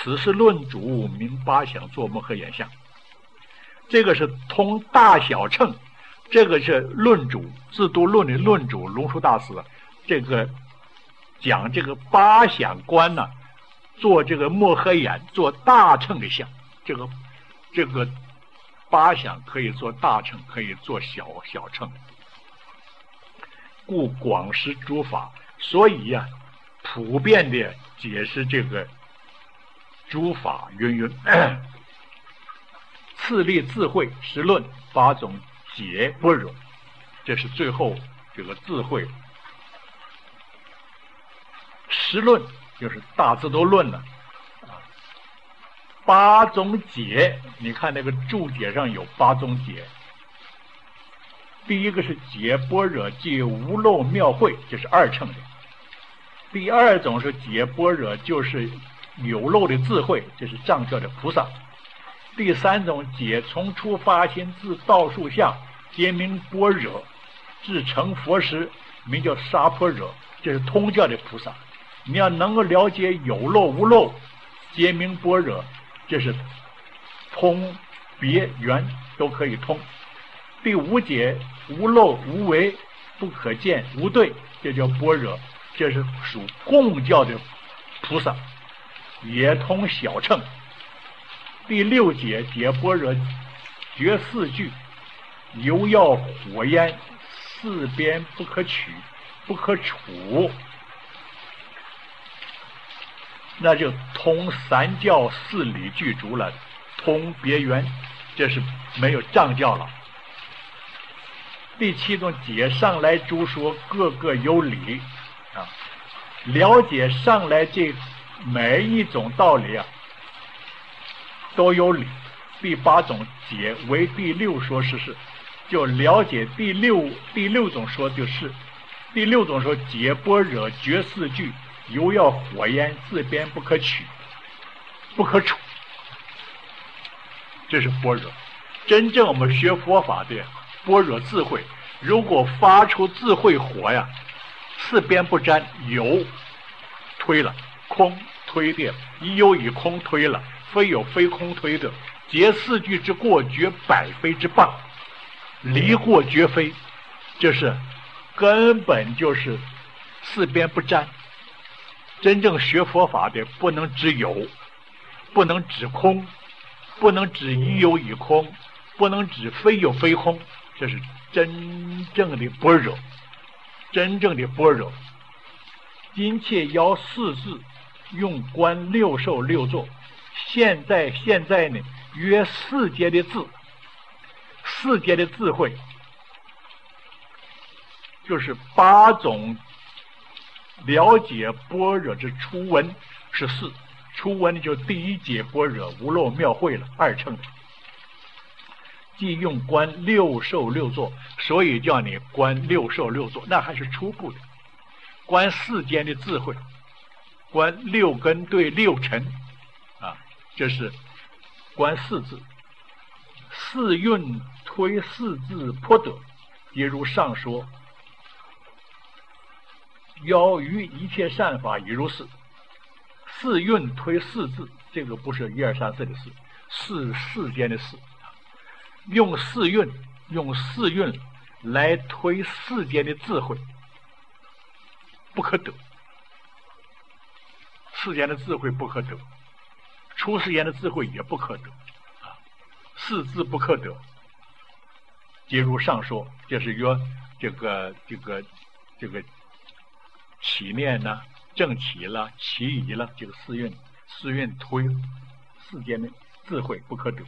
此是论主名八想作摩诃眼相。这个是通大小乘，这个是论主自度论的论主龙树大师，这个讲这个八想观呢，做这个摩诃眼，做大乘的相。这个八想可以做大乘，可以做小乘，故广施诸法。所以呀，普遍的解释这个诸法云次立智慧实论八种解般若，这是最后这个智慧实论，就是大智度论了。八种解，你看那个注解上有八种解。第一个是解般若即无漏妙慧，这是二乘的。第二种是解般若就是有漏的智慧，这是藏教的菩萨。第三种解从初发心至道数相，皆名般若，至成佛时名叫沙般若，这是通教的菩萨。你要能够了解有漏无漏，皆名般若，这是通别圆都可以通。第五解无漏无为不可见无对，这叫般若，这是属共教的菩萨，也通小乘。第六解解般若觉四句，犹要火焰，四边不可取不可处，那就通三教四理具足了，通别圆，这是没有藏教了。第七种解上来诸说各个有理啊，了解上来这每一种道理啊都有理。第八种解为第六说实事，就了解第六种说，就是第六种说解般若觉四句，犹要火焰，四边不可取不可处，这是般若。真正我们学佛法的般若智慧，如果发出智慧火呀，四边不沾，有推了，空推的，一有以空推了，非有非空推的，结四句之过，绝百非之谤，离过绝非，这是根本就是四边不沾。真正学佛法的不能只有，不能只空，不能只一有以空，不能只非有非空，这是真正的般若，真正的般若。今切要四字，用观六受六座。现在呢，约四阶的智，四阶的智慧，就是八种了解般若之初闻是四，初闻就第一解般若无漏妙慧了，二乘的。即用观六受六座，所以叫你观六受六座，那还是初步的。观世间的智慧，观六根对六尘啊，这是观四字。四蕴推四字颇得，皆如上说。要于一切善法已如是。四蕴推四字，这个不是一二三四的四，世间的四。用四蕴来推世间的智慧，不可得。世间的智慧不可得，出世间的智慧也不可得啊，四字不可得。皆如上说，就是说这个起念呢，正起了，起疑了，这个四蕴推世间的智慧不可得。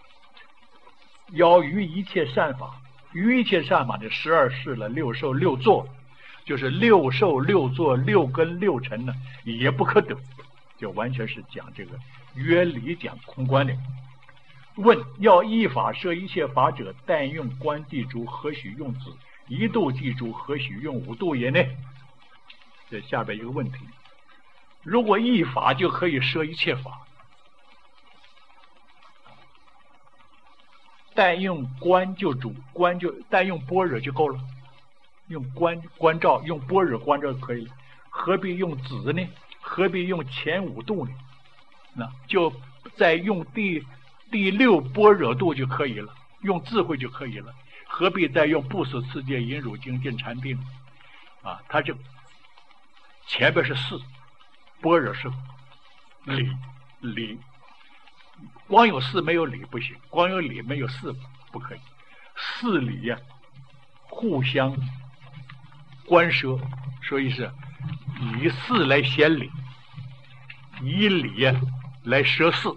要于一切善法，于一切善法的12事了，六受六座，就是六受六座六根六尘呢，也不可得，就完全是讲这个约理讲空观的。问要依法摄一切法者，但用观地诸，何许用子？一度地诸，何许用五度也呢？这下边一个问题，如果依法就可以摄一切法，但用观就主，但用般若就够了，用观照，用般若观照就可以了，何必用子呢？何必用前五度呢？ 那就再用第六般若度就可以了，用智慧就可以了，何必再用不死世界引辱精进禅定啊？它就前边是事，般若是理，光有事没有理不行，光有理没有事不可以，事理呀互相关涉，所以是以事来显理，以理来摄事，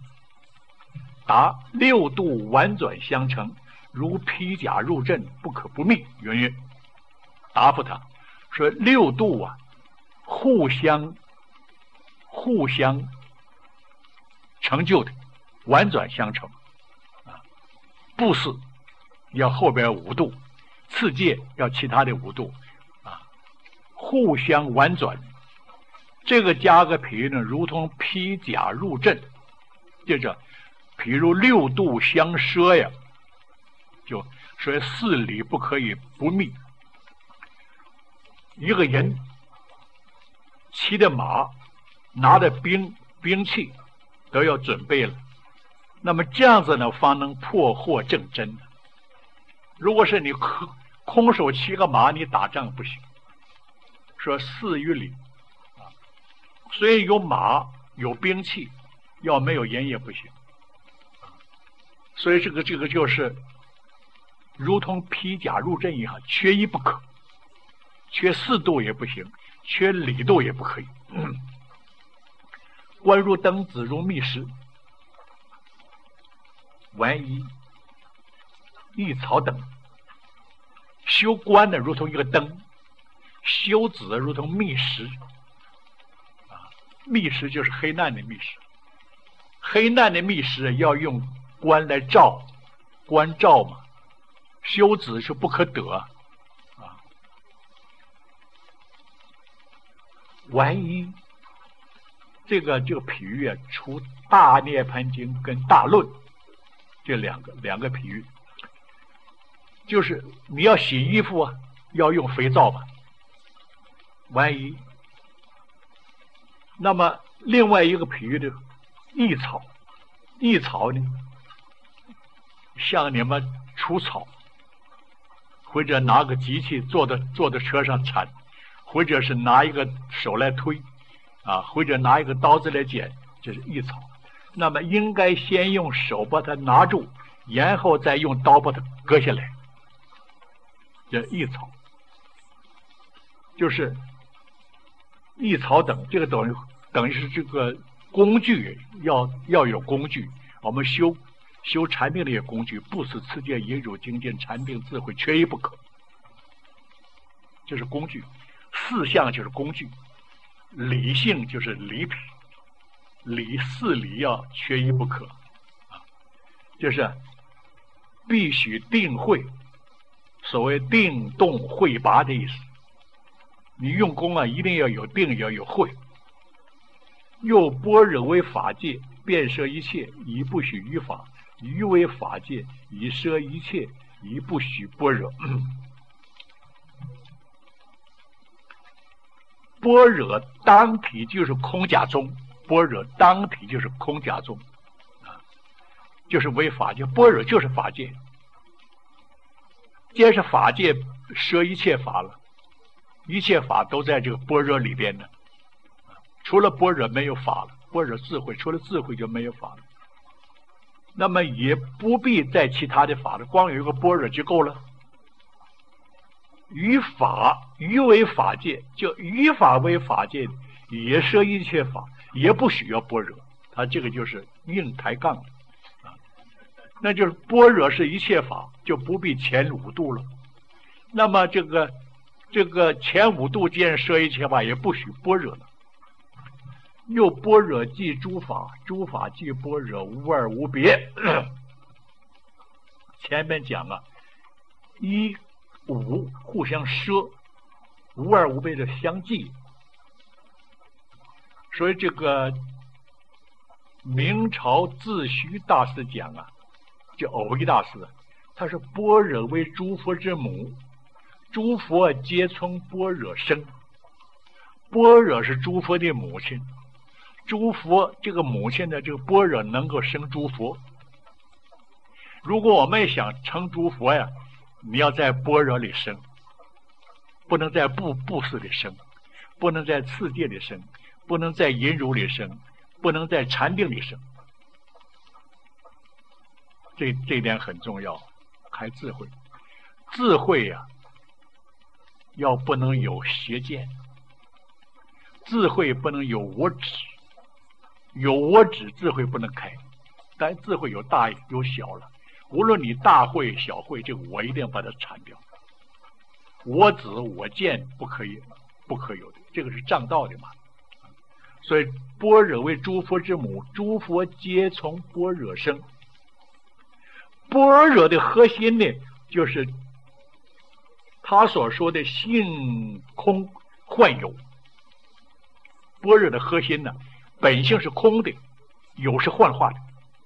达六度婉转相成，如披甲入阵，不可不密。云答复他说：六度啊，互相成就的，婉转相成啊。布施要后边五度，次界要其他的五度啊，互相婉转。这个加个比喻呢，如同披甲入阵。接着，譬如六度相摄呀，就所以事理不可以不密。一个人骑的马，拿的兵器都要准备了，那么这样子呢，方能破获正真。如果是你空手骑个马，你打仗不行。说事与理啊，虽然有马有兵器，要没有人也不行。所以这个就是如同披甲入阵一样，缺一不可，缺四度也不行，缺理度也不可以。观如灯，子如密室，玩一草等。修观呢，如同一个灯；修子如同密室。啊，密室就是黑暗的密室。黑暗的密室要用观来照，观照嘛。修子是不可得啊。玩一这个比喻啊，出大涅盘经跟大论这两个比喻，就是你要洗衣服啊，要用肥皂吧，玩一。那么另外一个比喻的益草，益草呢，像你们除草，或者拿个机器坐在车上铲，或者是拿一个手来推啊，或者拿一个刀子来剪，这是益草。那么应该先用手把它拿住，然后再用刀把它割下来，这益草。就是益草等，这个等于是这个工具，要有工具。我们修禅定的也工具，不死持戒引辱精进禅定智慧，缺一不可。这是工具，四项就是工具，理性就是理品，四理要缺一不可啊，就是必须定慧，所谓定动慧拔的意思。你用功啊，一定要有定，要有慧。又般若为法界，遍摄一切，以不许于法；于为法界，以摄一切，以不许般若。般若当体就是空假中，般若当体就是空假中啊，就是为法界。般若就是法界，既然是法界，摄一切法了，一切法都在这个般若里边呢。除了般若没有法了，般若智慧，除了智慧就没有法了。那么也不必再其他的法了，光有一个般若就够了。于为法界，就于法为法界，也摄一切法，也不需要般若。他这个就是硬抬杠啊，那就是般若是一切法，就不必前五度了。那么这个前五度既然摄一切法，也不许般若了。又般若即诸法，诸法即般若，无二无别。前面讲啊，一五互相摄，无二无别的相继。所以这个明朝自虚大师讲啊，叫偶一大师，他说般若为诸佛之母，诸佛皆从般若生。般若是诸佛的母亲， 诸佛这个母亲的这个般若能够生诸佛。如果我们想成诸佛呀，你要在般若里生，不能在布施里生，不能在次第里生，不能在淫辱里生，不能在禅定里生。这一点很重要。开智慧，智慧呀，要不能有邪见，智慧不能有我执，有我执智慧不能开。但智慧有大有小了，无论你大慧小慧，这个我一定要把它铲掉。我执我见不可以有的，这个是障道的嘛。所以般若为诸佛之母，诸佛皆从般若生。般若的核心呢，就是他所说的性空幻有。般若的核心呢，本性是空的，有是幻化的。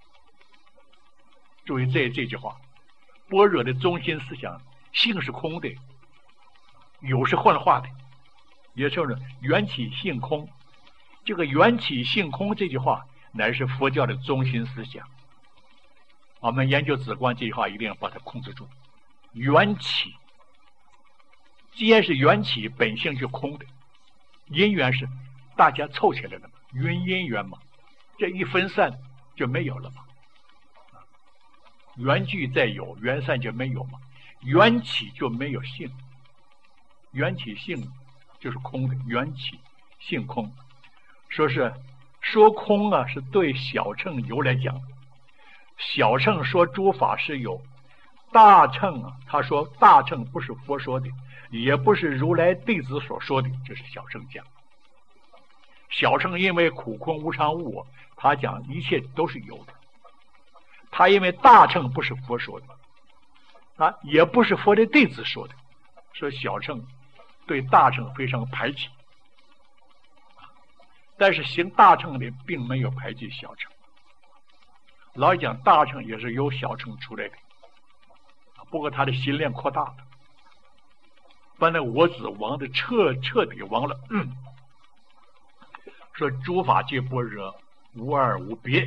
注意这句话，般若的中心思想，性是空的，有是幻化的，也就是缘起性空。这个缘起性空这句话，乃是佛教的中心思想。我们研究止观这句话，一定要把它控制住。缘起，既然是缘起，本性是空的，因缘是大家凑起来的嘛，因缘嘛，这一分散就没有了嘛。缘聚再有，缘散就没有嘛。缘起就没有性，缘起性就是空的，缘起性空。说空啊，是对小乘有来讲。小乘说诸法是有，大乘啊，他说大乘不是佛说的，也不是如来弟子所说的，这是小乘讲。小乘因为苦空无常无我，他讲一切都是有的。他因为大乘不是佛说的，也不是佛的弟子说的，所以小乘对大乘非常排挤。但是行大乘的并没有排挤小乘。老讲大乘也是由小乘出来的，不过他的心量扩大了，把那我执亡的彻底亡了。说诸法界般若无二无别。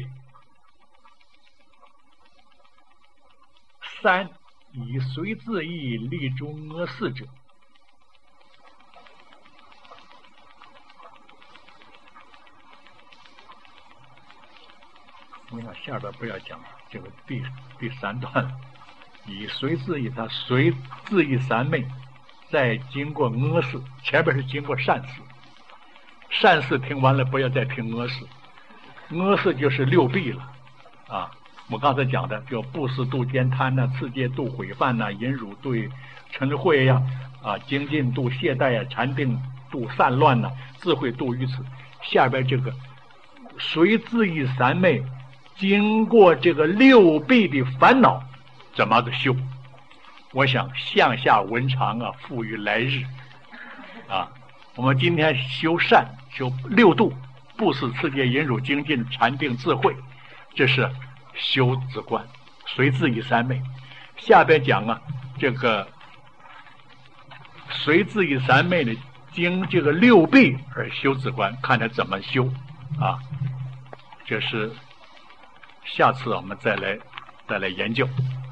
三以随自意立诸阿四者。我想下边不要讲这个第三段，以随自意，他随自意三昧，再经过阿四，前边是经过善四，善四听完了不要再听阿四，阿四就是六臂了啊。我刚才讲的，就布施度慳贪呐，次戒度毁犯呐，淫辱度嗔恚呀，精进度懈怠呀，禅定度散乱呐，智慧度愚痴。下边这个随自意三昧，经过这个六臂的烦恼，怎么的修？我想向下文长啊，赋予来日啊。我们今天修善，修六度，布施、次戒、淫辱、精进、禅定、智慧，这是修止观，随自意三昧。下边讲啊，这个随自意三昧的经这个六臂而修止观，看他怎么修啊。这是下次我们再来研究。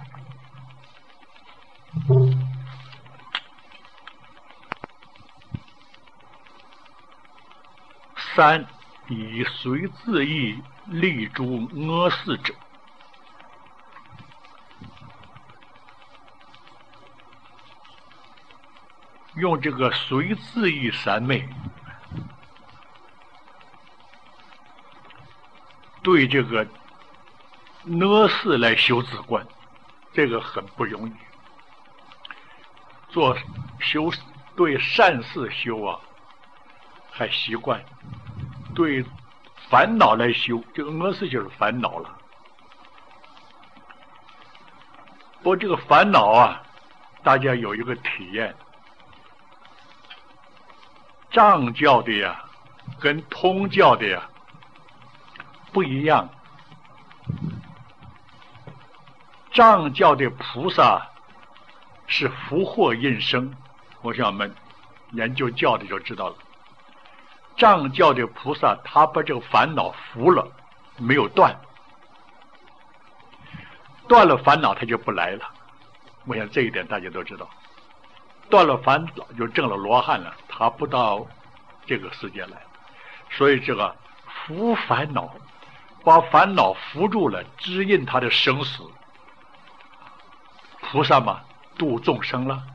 三以随自意立诸阿四者。用这个随自意三昧对这个阿四来修止观，这个很不容易。做修对善事修啊还习惯，对烦恼来修，这个阿四就是烦恼了。不过这个烦恼啊，大家有一个体验，藏教的呀跟通教的呀不一样。藏教的菩萨是福祸印生，我想我们研究教的就知道了。 藏教的菩萨，他把这个烦恼服了，没有断，断了烦恼他就不来了。我想这一点大家都知道，断了烦恼就证了罗汉了，他不到这个世界来。所以这个服烦恼，把烦恼扶住了，指引他的生死。菩萨嘛，度众生了。